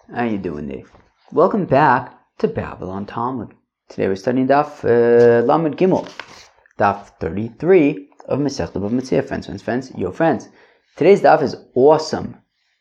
How you doing there? Welcome back to Babylon Talmud. Today we're studying Daf Lamed Gimel, Daf 33 of Masechet Bava Metzia. Friends, yo friends. Today's Daf is awesome.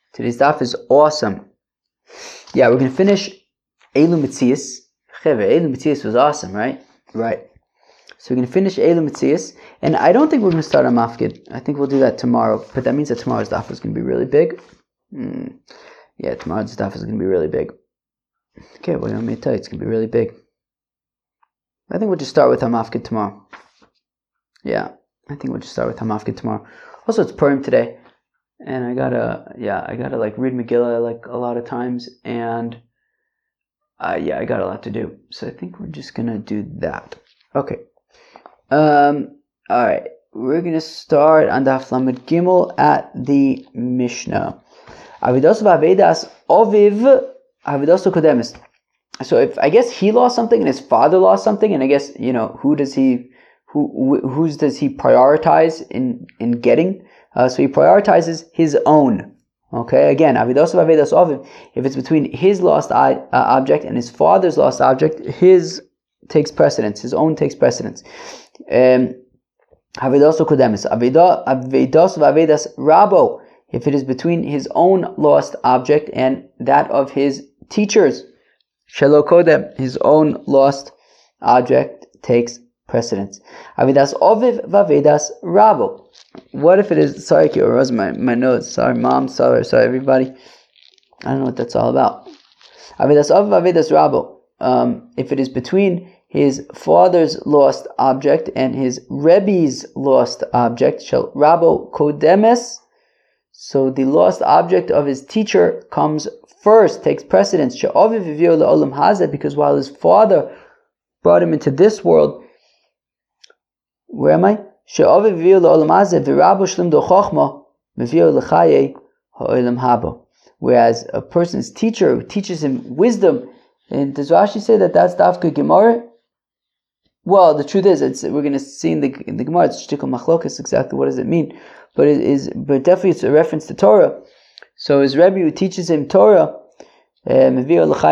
Yeah, we're going to finish Eilu Metzias. Eilu Metzias was awesome, right? Right. So we're going to finish Eilu Metzias, and I don't think we're going to start on Mafkid. I think we'll do that tomorrow, but that means that tomorrow's Daf is going to be really big. Yeah, tomorrow's stuff is going to be really big. Okay, what do you want me to tell you? It's going to be really big. I think we'll just start with Hamafkid tomorrow. Yeah, I think we'll just start with Hamafkid tomorrow. Also, it's Purim today, and I gotta like read Megillah like a lot of times, and I got a lot to do. So I think we're just gonna do that. Okay. All right. We're gonna start on Daf Lamed Gimel at the Mishnah. Avidos v'avedas oviv avidos kodemis. So if I guess he lost something and his father lost something, and I guess whose does he prioritize in getting? So he prioritizes his own. Okay, again, avidos v'avedas oviv. If it's between his lost object and his father's lost object, his takes precedence. His own takes precedence. Avidos kodemis. Avidos v'avedas rabo. If it is between his own lost object and that of his teachers, shelo kodem, his own lost object takes precedence. Avidas oviv v'avedas rabo. What if it is? Sorry, Kiyoraz, my notes. Sorry, mom. Sorry, everybody. I don't know what that's all about. Avidas oviv v'avedas rabo. If it is between his father's lost object and his Rebbe's lost object, shel rabo kodemes. So the lost object of his teacher comes first, takes precedence. Because while his father brought him into this world, where am I? Whereas a person's teacher who teaches him wisdom, and does Rashi say that that's Dafka Gemara? Well, the truth is, we're going to see in the Gemara, it's Shtikal Machlokas, exactly what does it mean. But definitely it's a reference to Torah. So his Rebbe who teaches him Torah, brings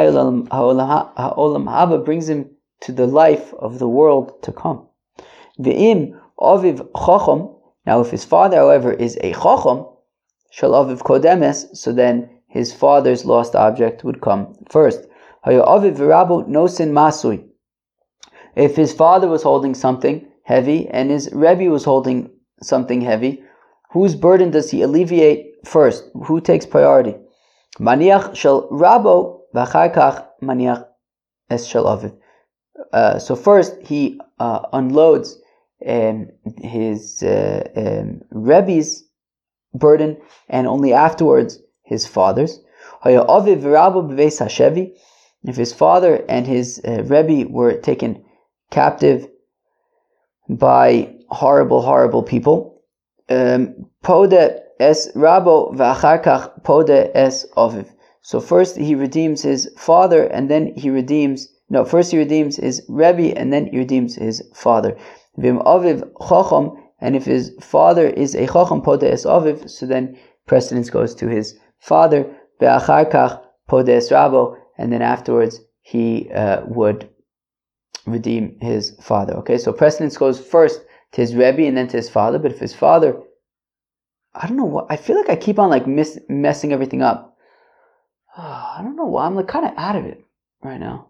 him to the life of the world to come. Ve'im aviv chacham. Now, if his father, however, is a chacham, shel aviv kodemes, so then his father's lost object would come first. Aviv v'rabo nosin masui. If his father was holding something heavy and his Rebbe was holding something heavy, whose burden does he alleviate first? Who takes priority? Maniach shel rabo v'achar kach maniach es shel aviv. So first he unloads his Rebbe's burden, and only afterwards his father's. Aviv v'rabo b'veis hashevi. If his father and his Rebbe were taken captive by horrible people, pode es rabo v'achar kach pode es aviv. So first he redeems his father, and then first he redeems his Rebbe, and then he redeems his father. V'im aviv chacham, and if his father is a chacham, pode es aviv, so then precedence goes to his father. V'achar kach pode es rabo, and then afterwards he would redeem his father. Okay, so precedence goes first to his Rebbe and then to his father. But if his father, I don't know what, I feel like I keep on like messing everything up. I don't know why. I'm like kind of out of it right now.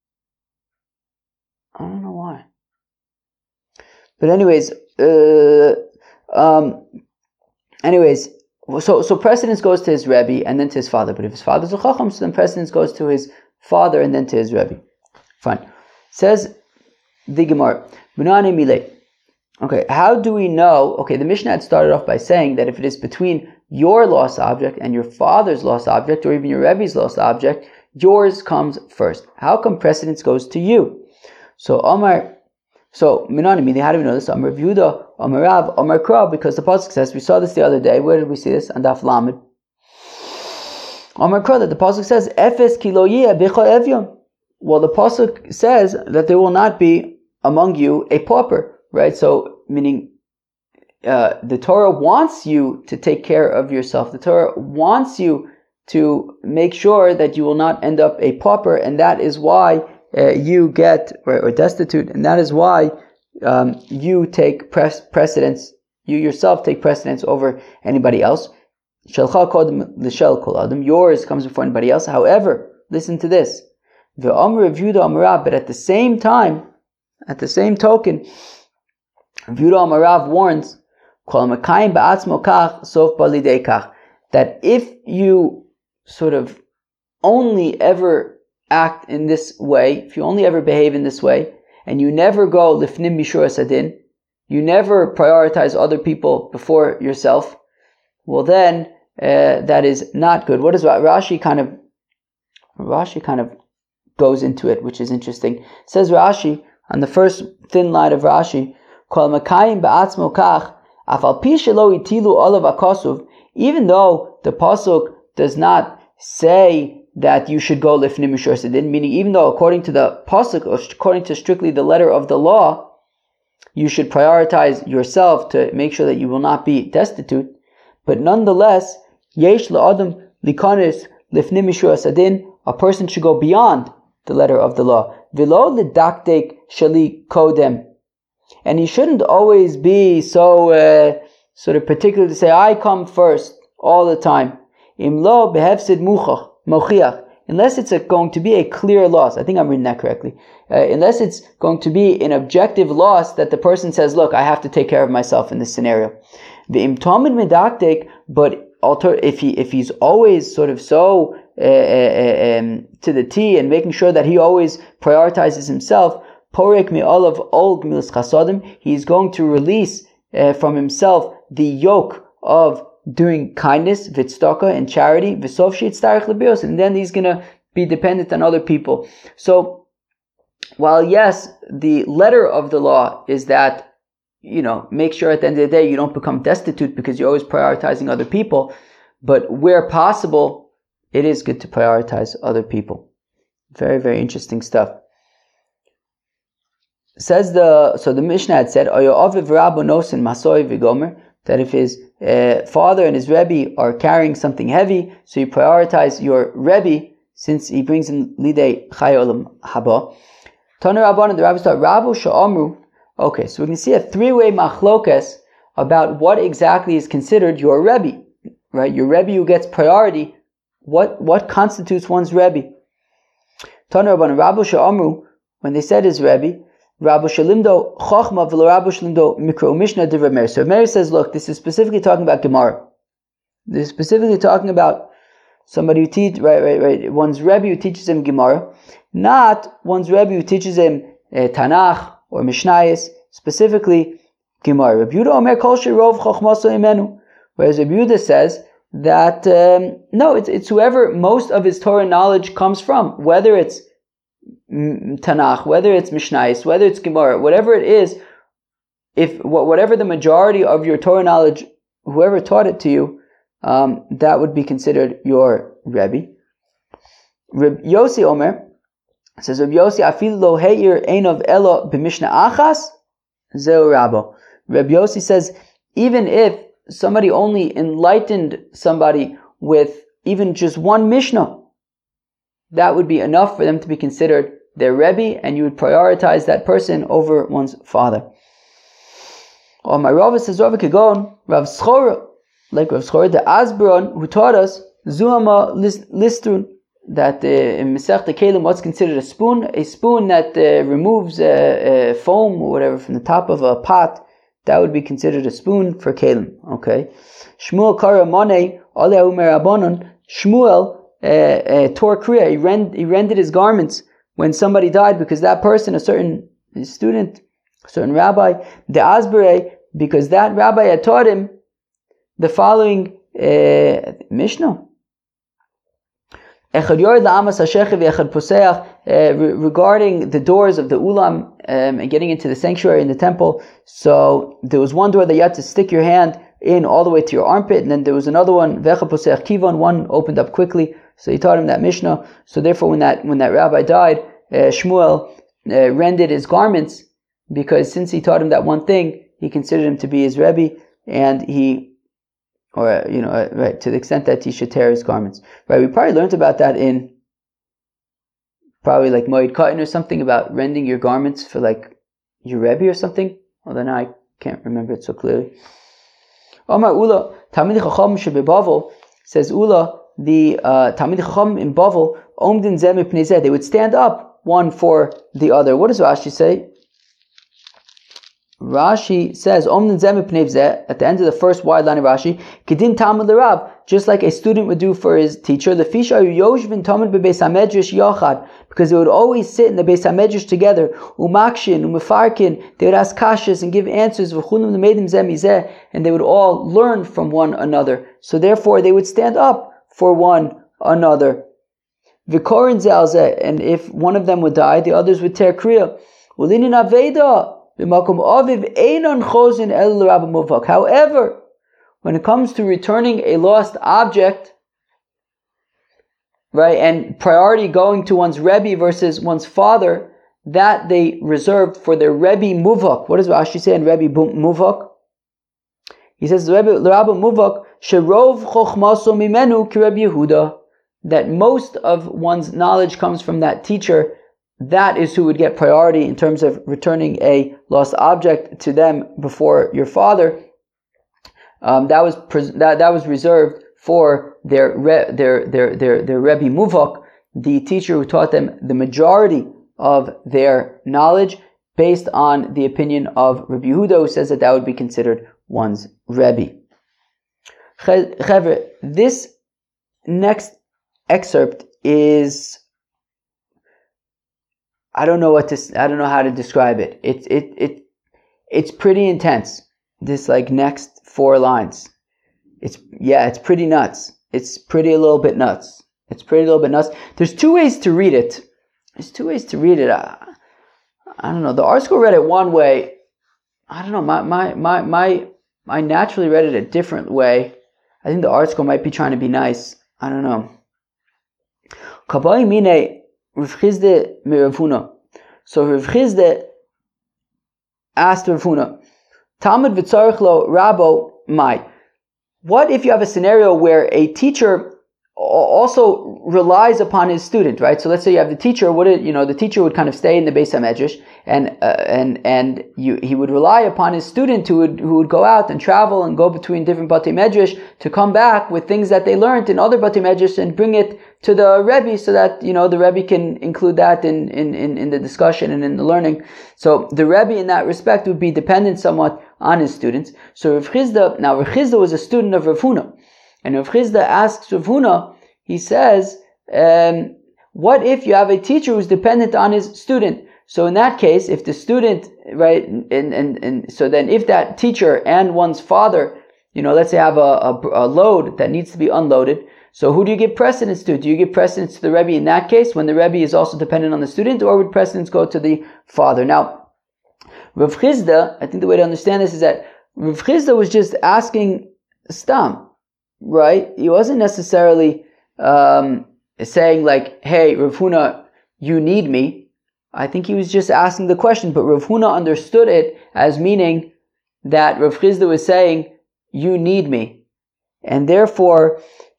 I don't know why. But anyways, so precedence goes to his Rebbe and then to his father. But if his father's a chacham, so then precedence goes to his father and then to his Rebbe. Fine. Says the Gemara, Bunani Milei. Okay, how do we know? Okay, the Mishnah had started off by saying that if it is between your lost object and your father's lost object, or even your Rebbe's lost object, yours comes first. How come precedence goes to you? So Minani Milei, how do we know this? Amar Yehuda, Amar Rav, Amar Kra, because the pasuk says, we saw this the other day. Where did we see this? On Daf Lamed. Amar Kra, that the pasuk says, Efes ki lo yeh b'cha evyon. Well, the pasuk says that there will not be among you a pauper, right? So, meaning the Torah wants you to take care of yourself. The Torah wants you to make sure that you will not end up a pauper, and that is why you get or destitute, and that is why you take precedence. You yourself take precedence over anybody else. Yours comes before anybody else. However, listen to this. But at the same time, at the same token, Yehuda Amarav warns that if you sort of only ever act in this way, if you only ever behave in this way, and you never go lifnim mishur asadin, you never prioritize other people before yourself, well then that is not good. What does Rashi kind of goes into it, which is interesting. It says Rashi on the first thin line of Rashi, Kol makayim ba'atzmo kach, afal pi shelo itilu olav akasuv, even though the pasuk does not say that you should go lifnim mishur sedin, meaning even though according to the pasuk, or according to strictly the letter of the law, you should prioritize yourself to make sure that you will not be destitute, but nonetheless, yesh la'adam likanis lifnim mishur sedin, a person should go beyond the letter of the law. V'lo l'daktek shali kodem, and he shouldn't always be so sort of particular to say, I come first all the time. Imlo behefsid mochiach, unless it's going to be a clear loss. I think I'm reading that correctly. Unless it's going to be an objective loss that the person says, look, I have to take care of myself in this scenario. V'im tomid medaktek, but if he's always sort of so to the T and making sure that he always prioritizes himself, porek mi'olav ol gmilas chasadim, he's going to release from himself the yoke of doing kindness, vitzdaka, and charity, v'sof sheyitztarech lebios, and then he's going to be dependent on other people. So, while yes, the letter of the law is that, make sure at the end of the day you don't become destitute because you're always prioritizing other people, but where possible, it is good to prioritize other people. Very, very interesting stuff. Says the Mishnah had said, that if his father and his Rebbe are carrying something heavy, so you prioritize your Rebbe since he brings in lidei chai olam haba. Tana Rabbanan, the rabbis taught Rabu Sha'amru. Okay, so we can see a three-way machlokes about what exactly is considered your Rebbe, right? Your Rebbe who gets priority. What constitutes one's Rebbe? Tana Rabbanan, Rabu Sha'amru, when they said his Rebbe, Rabbu Shalimdo Chochma v'lo Rabbu Shalimdo Mikro Mishnah Divrei Meir. So Meir says, look, this is specifically talking about Gemara. This is specifically talking about somebody who teaches, right, one's Rebbe who teaches him Gemara, not one's Rebbe who teaches him Tanakh or Mishnayos, specifically Gemara. Rabbi Yehuda Omer Kol Shirov Chochmaso Imenu. Whereas Rabbi Yehuda says that, no, it's whoever most of his Torah knowledge comes from, whether it's Tanakh, whether it's Mishnayos, whether it's Gemara, whatever it is, whatever the majority of your Torah knowledge, whoever taught it to you, that would be considered your Rebbe. Reb Yossi Omer says, Reb Yossi, afil lo heir einov elo b'mishnah achas, zeu Rabbo. Reb Yossi says, even if somebody only enlightened somebody with even just one Mishnah, that would be enough for them to be considered their Rebbe, and you would prioritize that person over one's father. Or my Rav says, Rav Kegon, Rav Schora, like Rav Schora, the Asbaron, who taught us, Zuhama Listrun, that in Masech Kelim, what's considered a spoon that removes foam or whatever from the top of a pot, that would be considered a spoon for Kelim. Okay. Shmuel Kara Monei, Aleh Umer Abonon, Shmuel tore kriya, he rended his garments when somebody died because that person, a certain student, a certain rabbi, the Asbere, because that rabbi had taught him the following Mishnah. Regarding the doors of the Ulam and getting into the sanctuary in the temple. So there was one door that you had to stick your hand in all the way to your armpit, and then there was another one, one opened up quickly. So he taught him that Mishnah. So therefore, when that rabbi died, Shmuel rended his garments, because since he taught him that one thing, he considered him to be his Rebbe, and he or right, to the extent that he should tear his garments. Right, we probably learned about that in probably like Moed Katan or something, about rending your garments for like your Rebbe or something. Although now I can't remember it so clearly. Omar Ula, Talmidei Chacham shebeBavel, says Ula, the Talmidei Chacham in Bavel, Omdin Zeh mipnei Zeh, they would stand up one for the other. What does Rashi say? Rashi says, Omdin Zeh mipnei Zeh, at the end of the first wide line of Rashi, Kedin Talmud l'Rab, just like a student would do for his teacher, the Fisha Yoshvin Talmud beBeis HaMedrash Yachad, because they would always sit in the Beis HaMedrash together, Umakshin, Umefarkin, they would ask kashas and give answers, V'chunim l'meidim Zeh mizeh, and they would all learn from one another. So therefore they would stand up for one another. V'korin Zeh Zeh, and if one of them would die, the others would tear kriya. Ulinin Aveda, B'makom Aviv Einon Chozin El Rabba Muvak. However, when it comes to returning a lost object, right, and priority going to one's Rebbe versus one's father, that they reserved for their Rebbe Muvak. What does Rashi say in Rebbe Muvak? He says, Rebbe Muvak, Sherov Chochmaso Mimenu Ki Rebbe Yehuda, that most of one's knowledge comes from that teacher. That is who would get priority in terms of returning a lost object to them before your father. That was reserved for their Rebbe Muvak, the teacher who taught them the majority of their knowledge, based on the opinion of Rabbi Yehuda, who says that would be considered one's Rebbe. This next excerpt is, I don't know how to describe it. It's pretty intense. This like next 4 lines. It's pretty nuts. It's pretty a little bit nuts. There's 2 ways to read it. I don't know. The article read it one way. I don't know. I naturally read it a different way. I think the article might be trying to be nice. I don't know. Kabai mine Rav Chizde mi Rav Huna. So Rav Chizde asked Rav Huna, Talmud v'tzarich lo Rabo mai. What if you have a scenario where a teacher also relies upon his student, right? So let's say you have the teacher. The teacher would kind of stay in the Beis HaMedrash, and he would rely upon his student who would go out and travel and go between different Batei Medrash to come back with things that they learned in other Batei Medrash and bring it to the Rebbe, so that the Rebbe can include that in the discussion and in the learning. So the Rebbe in that respect would be dependent somewhat on his students. So Rav Chizda was a student of Rav Huna. And Rav Chizda asks Rav Huna, he says, what if you have a teacher who's dependent on his student? So in that case, if the student, right, and so then if that teacher and one's father, let's say have a load that needs to be unloaded, so who do you give precedence to? Do you give precedence to the Rebbe in that case, when the Rebbe is also dependent on the student, or would precedence go to the father? Now, Rav Chizda, I think the way to understand this is that Rav Chizda was just asking Stam, right? He wasn't necessarily saying like, hey, Rav Huna, you need me. I think he was just asking the question, but Rav Huna understood it as meaning that Rav Chizda was saying, you need me. And therefore,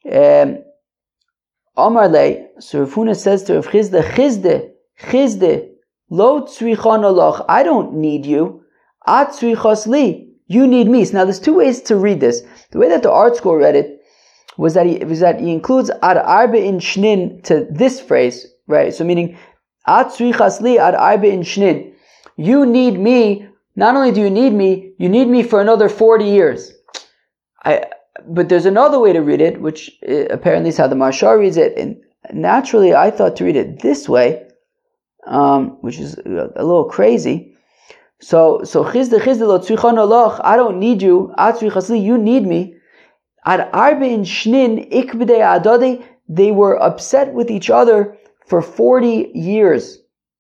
Amar le, so Rav Huna says to Rav Chizda, Chizde, lo tzrichon aloch, I don't need you. At tzrichos li, you need me. So now there's 2 ways to read this. The way that the art school read it was that he includes ad arba'in shnin to this phrase, right? So meaning, at tzrichas li ad arba'in shnin. You need me. Not only do you need me for another 40 years. But there's another way to read it, which apparently is how the Marshal reads it. And naturally, I thought to read it this way, which is a little crazy. So Chizde lo tzrichon aloch, I don't need you. At tzrichas li, you need me. Ad arba'in shnin ikbedei adade, they were upset with each other for 40 years.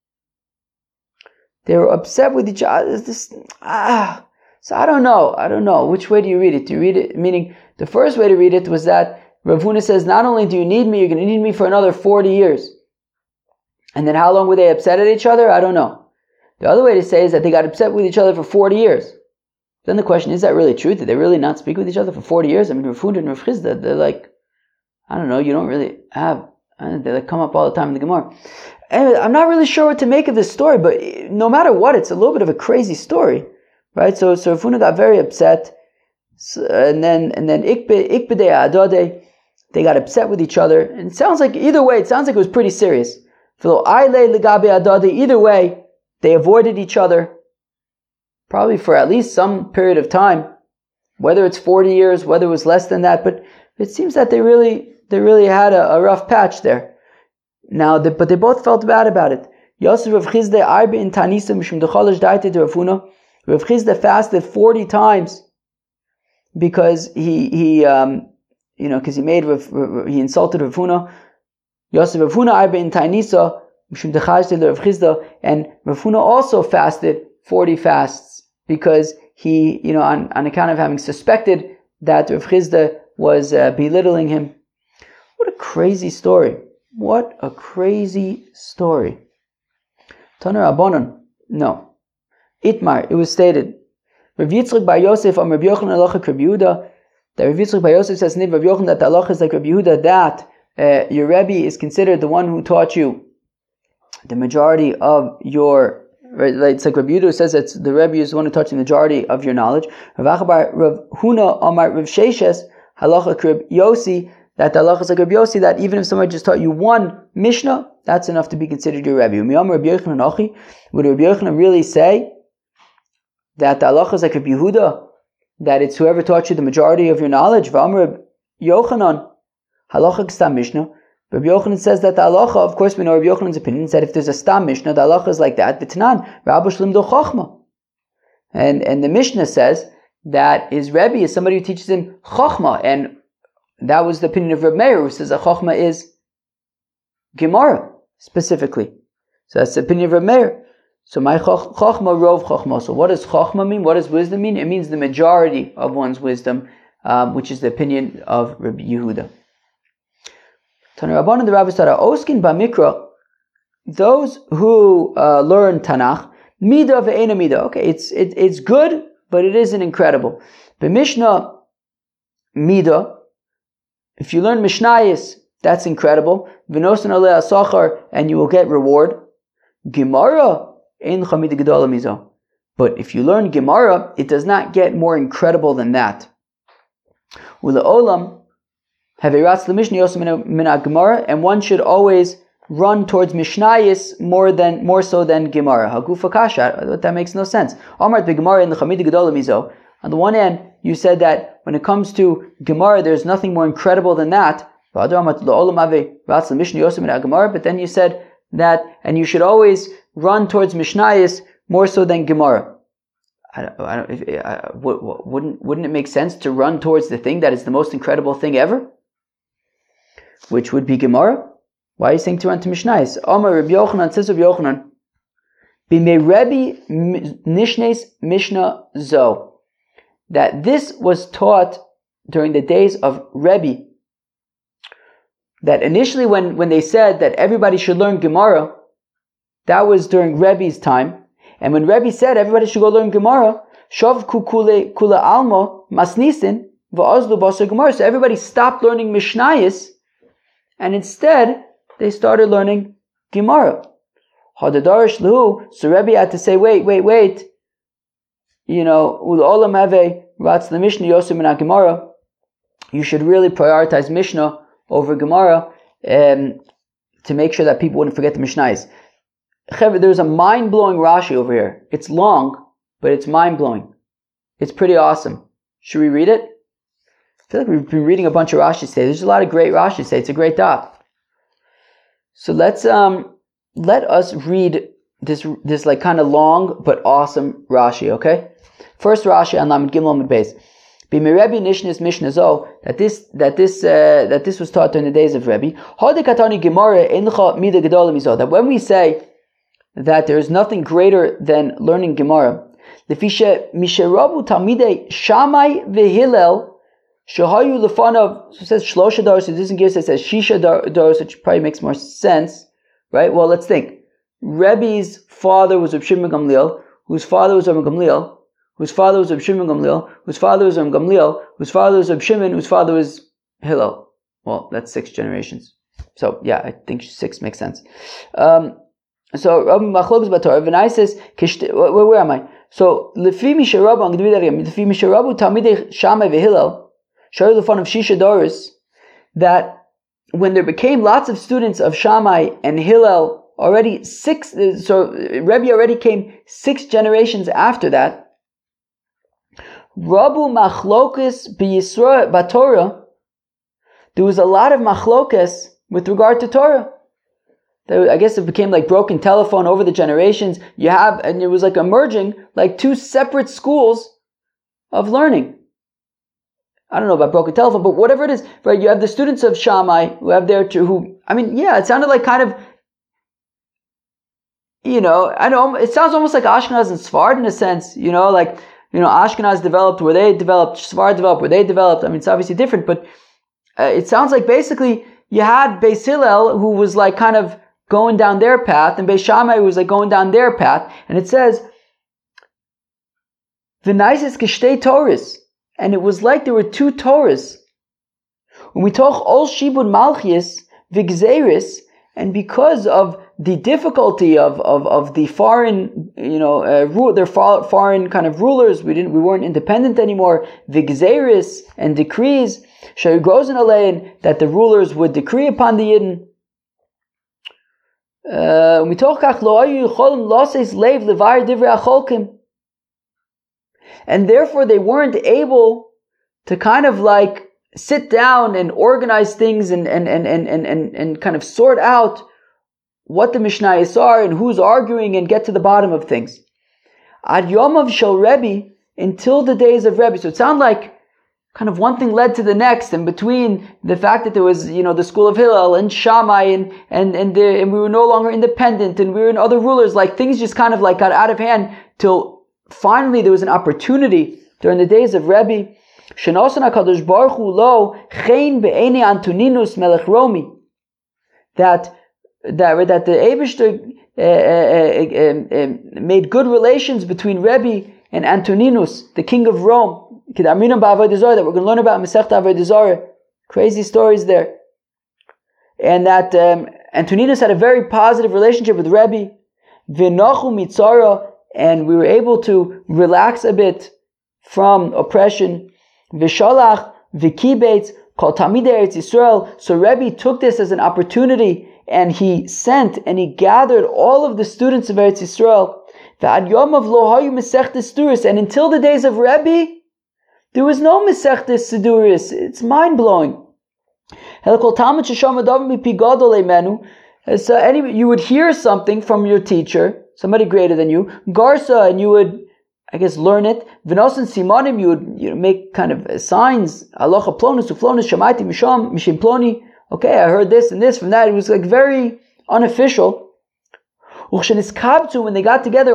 They were upset with each other. So I don't know. Which way do you read it? Do you read it, meaning the first way to read it was that Rav Huna says, not only do you need me, you're going to need me for another 40 years. And then how long were they upset at each other? I don't know. The other way to say is that they got upset with each other for 40 years. Then the question, is that really true? Did they really not speak with each other for 40 years? I mean, Rav Huna and Rav Chizda, they're like, I don't know, you don't really have, they like come up all the time in the Gemara. And I'm not really sure what to make of this story, but no matter what, it's a little bit of a crazy story, right? So Rav Huna got very upset, and then Ikbedei Adode, they got upset with each other. And it sounds like, either way, it sounds like it was pretty serious. Either way, they avoided each other, probably for at least some period of time, whether it's 40 years, whether it was less than that, but it seems that they really had a rough patch there. Now, but they both felt bad about it. Yosef Rav Chizda Arbe in Tanisa Mishum Decholish Daite de Rav Huna. Rav Chizda fasted 40 times because he insulted Rav Huna. Yosef Rav Huna Arbe in Tanisa Mishum Decholish de Rav Chizda, and Rav Huna also fasted 40 fasts because he, on account of having suspected that Rav Chizda was belittling him. What a crazy story. What a crazy story. Taner Rabbanon. No. Itmar, it was stated. Rav Yitzchak Bar Yosef Rav Yochanan halacha Rav Yehuda. That Rav Yitzchak Bar Yosef says Rav Yochanan that the halacha is like Rav Yehuda, that your Rebbe is considered the one who taught you the majority of your, right? It's like Rav Yehuda says that the Rebbe is the one who taught you the majority of your knowledge. Rav Achabar Rav Huna Amar Rav Sheshes halacha Rav Yosi, that the halacha is like Rabbi Yossi, that even if somebody just taught you one Mishnah, that's enough to be considered your Rebbe. Would Rabbi Yochanan really say that the halacha is like Rabbi Yehuda, that it's whoever taught you the majority of your knowledge? V'amar Yochanan, halacha stam Mishnah. Rabbi Yochanan says that the halacha, of course we know Rabbi Yochanan's opinion, that if there's a stam Mishnah, the halacha is like that. V'tanan, Rabbi Shlimdo Chochma. And the Mishnah says that his Rebbe is somebody who teaches him Chochma, and that was the opinion of Reb Meir, who says that Chochma is Gemara, specifically. So that's the opinion of Reb Meir. So my Chochma rov Chochma. So what does Chochma mean? What does wisdom mean? It means the majority of one's wisdom, which is the opinion of Reb Yehuda. Taner Rabbanan the Rabbi Sara Oskin Bamikra, those who learn Tanakh, Midah ve'ena Midah. Okay, it's good, but it isn't incredible. The Mishnah Midah, if you learn Mishnayos, that's incredible. V'nosan alei asachar, and you will get reward. Gemara, ein chamid gedola mizo. But if you learn Gemara, it does not get more incredible than that. Ule'olam, haveratz l'mishnah yosem min Gemara, and one should always run towards Mishnayos more so than Gemara. Hagufa kasha, that makes no sense. Amart beGemara in the chamid gedola mizo. On the one hand, you said that when it comes to Gemara, there's nothing more incredible than that. But then you said that, and you should always run towards Mishnayos more so than Gemara. Wouldn't it make sense to run towards the thing that is the most incredible thing ever? Which would be Gemara? Why are you saying to run to Mishnayos? Amar Rabbi Yochanan, says Rabbi Yochanan, B'mei Rebbe Nishnes Mishnah Zo. That this was taught during the days of Rebbe. That initially when they said that everybody should learn Gemara, that was during Rebbe's time. And when Rebbe said everybody should go learn Gemara, Shavku kula alma masnisin va'azlu basa Gemara. So everybody stopped learning Mishnayos, and instead they started learning Gemara. Hadadarish lahu. So Rebbe had to say, wait. Ul'olam have ratz the Mishnah Yosem min Gemara. You should really prioritize Mishnah over Gemara to make sure that people wouldn't forget the Mishnayos. There's a mind-blowing Rashi over here. It's long, but it's mind-blowing. It's pretty awesome. Should we read it? I feel like we've been reading a bunch of Rashi today. There's a lot of great Rashi today. It's a great daf. So let us read this like kind of long but awesome Rashi, okay? First Rashi on Lamed Gimel Amud Beis. B'mirebi Nishnis Mishnah Zo, that this was taught during the days of Rebbe. Hadekatani Gemara Incha Mida Gedola Mizo. That when we say that there is nothing greater than learning Gemara, Lefisha Misherabu Talmidei Shammai VeHillel Shahayu Lefanav. So it says Shlosha Doros. It doesn't give us. It says Shisha Doros, which probably makes more sense, right? Well, let's think. Rebbe's father was Reb Shimon Gamliel, whose father was Reb Gamliel, whose father was Reb Shimon Gamliel, whose father was Reb Gamliel, whose father was Reb Shimon, whose father was Hillel. Well, that's 6 generations. So yeah, I think 6 makes sense. So Rabbi Machlokes Batorah, V'nai says, where am I? So Lefi Misharabu, I'm going to read that again. Lefi Misharabu Talmidei Shammai veHillel, Shari Lefan of Shisha Doris, that when there became lots of students of Shammai and Hillel, already 6, so Rebbe already came 6 generations after that. Rabu Machlokes b'Yisra Batorah, there was a lot of machlokes with regard to Torah. I guess it became like broken telephone over the generations. And it was like emerging like 2 separate schools of learning. I don't know about broken telephone, but whatever it is, right? You have the students of Shammai who have it sounded like kind of, I know it sounds almost like Ashkenaz and Sfard in a sense, Ashkenaz developed where they developed, Sfard developed where they developed. I mean, it's obviously different, but it sounds like basically you had Beis Hillel who was like kind of going down their path, and Beis Shammai was like going down their path. And it says, V'naisis geshtei Torahs, and it was like there were 2 Torahs. When we talk Ol Shibud Malchias V'gzeiris, and because of the difficulty of the foreign, their foreign kind of rulers, we weren't independent anymore. V'gzeiris, and decrees, Shari Grozen Alein, that the rulers would decree upon the Yidden. And therefore they weren't able to kind of like sit down and organize things and kind of sort out what the Mishnayos are and who's arguing and get to the bottom of things. Ad Yomav Shel Rebbe, until the days of Rebbe. So it sounded like kind of one thing led to the next, and between the fact that there was, the school of Hillel and Shammai and we were no longer independent and we were in other rulers, like things just kind of like got out of hand till finally there was an opportunity during the days of Rebbe. Shenosan HaKadosh Baruch Hu lo chen be'enei Antoninus melech Romi, that the Eibishter made good relations between Rebbe and Antoninus, the king of Rome. That we're going to learn about Masechta Avodah Zarah. Crazy stories there. And that Antoninus had a very positive relationship with Rebbe. V'nochu mitzara, and we were able to relax a bit from oppression. V'shalach v'kibetz kol tamidei Eretz Yisrael. So Rebbe took this as an opportunity, and he sent and he gathered all of the students of Eretz Yisrael. V'ad yomav lo hayu Masechtas Siduros, and until the days of Rebbe, there was no Masechtas Siduros. It's mind-blowing. So anyway, you would hear something from your teacher, somebody greater than you, Garsa, and you would, I guess, learn it. V'nosan Simonim, you would make kind of signs. Alocha plonus uflonus shamaiti mishim ploni. Okay, I heard this and this from that. It was like very unofficial. When they got together,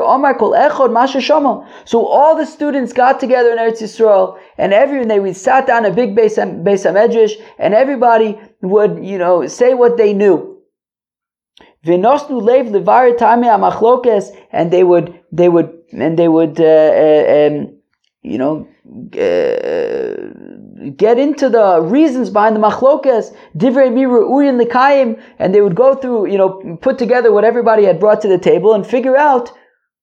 so all the students got together in Eretz Yisrael, and we sat down a big Beis HaMedrash, and everybody would, say what they knew. And they would get into the reasons behind the machlokes, divrei miru uyin l'kayim, and they would go through, put together what everybody had brought to the table and figure out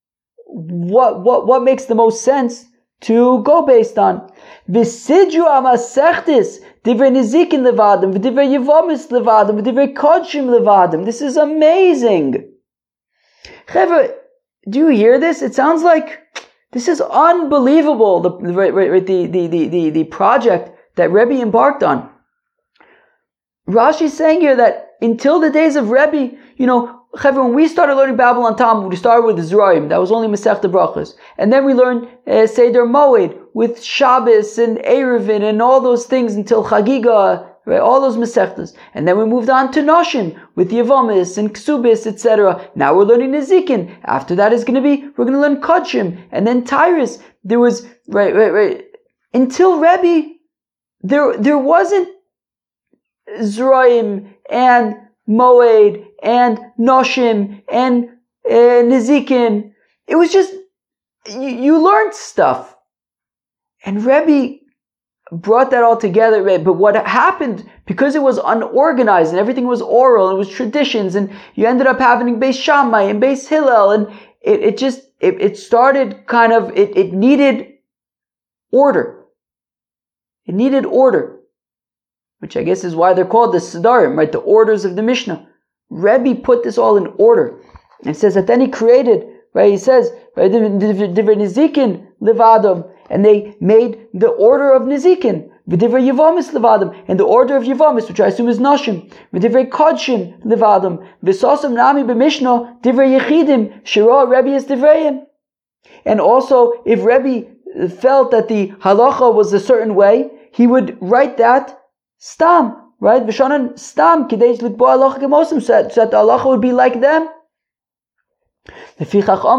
what makes the most sense to go based on. V'sidru amasechtis divrei nizikin levadim, v'divrei yevomis levadim, v'divrei kodshim levadim. This is amazing. Chevra, do you hear this? It sounds like this is unbelievable, the project that Rebbe embarked on. Rashi is saying here that until the days of Rebbe, when we started learning Babylon Talmud, we started with Zeraim, that was only Masechta Brachos. And then we learned Seder Moed with Shabbos and Erevin and all those things until Chagiga, right? All those Masechtas. And then we moved on to Noshin with Yevomis and Ksubis, etc. Now we're learning Nezikin. After that we're going to learn Kodshim and then Tyrus. There was, right. Until Rebbe, there wasn't Zeraim and Moed and Noshim and Nezikin. It you learned stuff. And Rebbe brought that all together. But what happened, because it was unorganized and everything was oral, and it was traditions, and you ended up having Beis Shammai and Beis Hillel, and it started kind of, it needed order. It needed order, which I guess is why they're called the Sidarim, right? The orders of the Mishnah. Rebbe put this all in order. And it says that then he created, right? He says, right, Divrei Nizikin Levadam, and they made the order of Nizikin, V'divrei Yevamis Levadam, and the order of Yevamis, which I assume is Nashim, V'divrei Kodshin Levadam, V'sosam Nami B'Mishnah, Divrei Yechidim, Shira Rebbe is Divreim. And also, if Rebbe felt that the halacha was a certain way, he would write that stam, right? V'shanan stam, kidei likbo halacha kemosim, so that the halacha would be like them. That's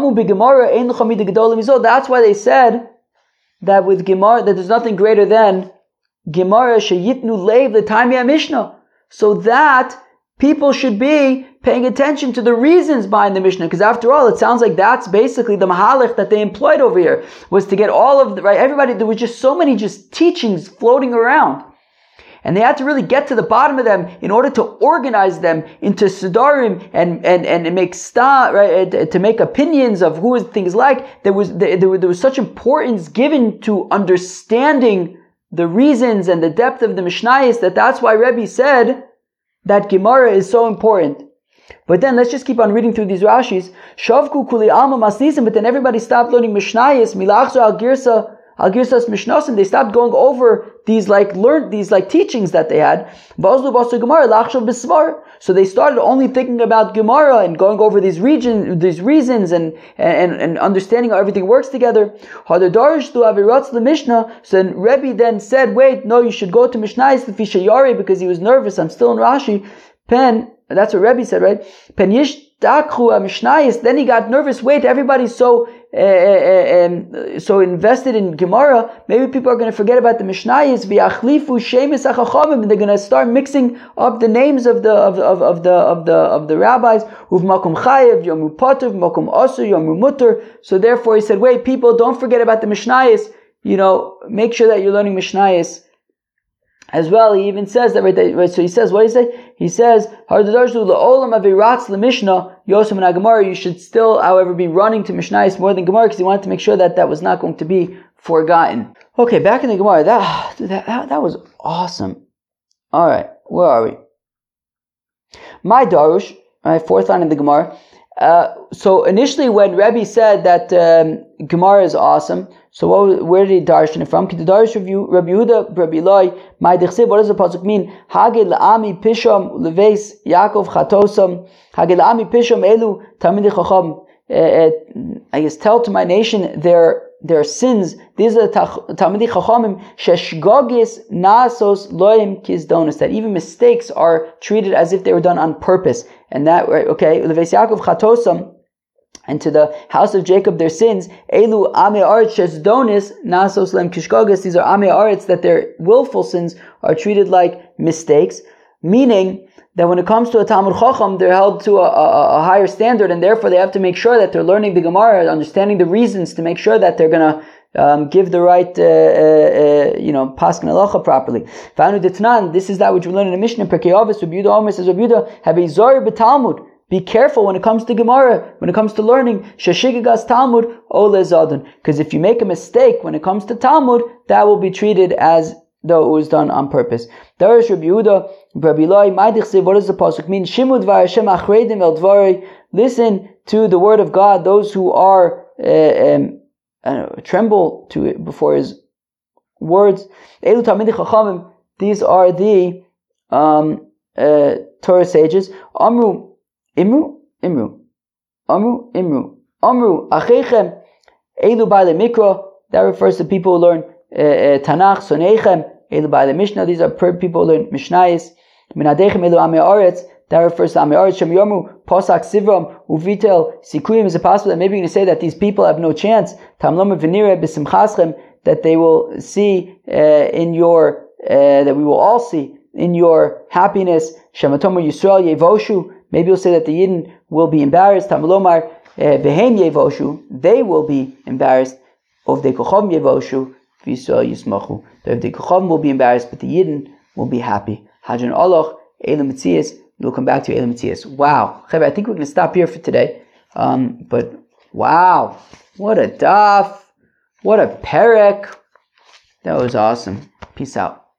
why they said that with Gemara, that there's nothing greater than Gemara sheyitnu leiv l'taimei Mishnah, so that people should be paying attention to the reasons behind the Mishnah, because after all, it sounds like that's basically the mahalach that they employed over here, was to get all of the, right, everybody, there was just so many just teachings floating around. And they had to really get to the bottom of them in order to organize them into sidarim and make right, to make opinions of who things like. There was such importance given to understanding the reasons and the depth of the Mishnayos that's why Rebbe said that Gemara is so important. But then let's just keep on reading through these Rashis. Shavku kuli alma masnisim, but then everybody stopped learning Mishnayos. Milachzo al girsas Mishnasim, they stopped going over these teachings that they had. So they started only thinking about Gemara and going over these reasons and understanding how everything works together. So then Rebbe then said, wait, no, you should go to Mishnayos because he was nervous. I'm still in Rashi. That's what Rebbe said, right? Then he got nervous. Wait, everybody's so invested in Gemara. Maybe people are going to forget about the Mishnayos. And they're going to start mixing up the names of the rabbis. So therefore, he said, wait, people, don't forget about the Mishnayos. Make sure that you're learning Mishnayos as well. He even says that, right? So he says, what do he say? He says, you should still, however, be running to Mishnayos more than Gemara, because he wanted to make sure that was not going to be forgotten. Okay, back in the Gemara. That was awesome. All right, where are we? My Darush, right, fourth line in the Gemara. So initially, when Rebbe said that Gemara is awesome, so where did he darshan it from? Ki the Darsh review Rabbi Yehuda, Rabbi Eloi, my dechsev. What does the pasuk mean? Hagel la'ami pisham leveis Yaakov chatosam. Hagel la'ami pisham elu tamidei chacham. I guess tell to my nation their sins. These are tamidei chachamim sheshgogis nasos loim kizdonis. That even mistakes are treated as if they were done on purpose. And that, right? Okay, leveis Yaakov chatosam. And to the house of Jacob their sins, Elu Ame Aretz Shesdonis Nasos Lem Kishkogas. These are Ame Aretz, that their willful sins are treated like mistakes, meaning that when it comes to a Talmud Chacham, they're held to a higher standard, and therefore they have to make sure that they're learning the Gemara, understanding the reasons, to make sure that they're going to give the right, paskin halacha properly. This is that which we learn in the Mishnah. Perkei Avos, Rabbi Yehuda Omer says, Rabbi Yehuda, have a zor b'Talmud. Be careful when it comes to Gemara, when it comes to learning. Sheshigagas Talmud ole zadon. Because if you make a mistake when it comes to Talmud, that will be treated as though it was done on purpose. There is Rabbi Yehuda, Rabbi Eloi, what does the pasuk mean? Shimud var Hashem achreidim el dvarei. Listen to the word of God. Those who are tremble to it before His words. Elu tamidei chachamim. These are the Torah sages. Amru. Amru, Achechem, Elu Ba'alei Mikra. That refers to people who learn Tanakh. Sonechem, Elu Ba'alei Mishnah. These are people who learn Mishnayos. Minadechem, Elu Amei Aretz. That refers to Amei Aretz. Shem Yomu, Posak Sivram, Uvitel Sikuyim. Is it possible that maybe you're going to say that these people have no chance? Tamlom V'nireh B'simchaschem, that they will see in your, that we will all see in your happiness. Shematomu Yisrael Yevoshu. Maybe you'll say that the Yidden will be embarrassed. Tamalomar, Behem yevoshu, they will be embarrassed. Of the kocham yevoshu, v'yisrael yismachu. The kocham will be embarrassed, but the Yidden will be happy. Hadran Allah, Elam Metzias. We'll come back to Elam Metzias. Wow, Chevra, I think we're going to stop here for today. But wow, what a daf, what a perek. That was awesome. Peace out.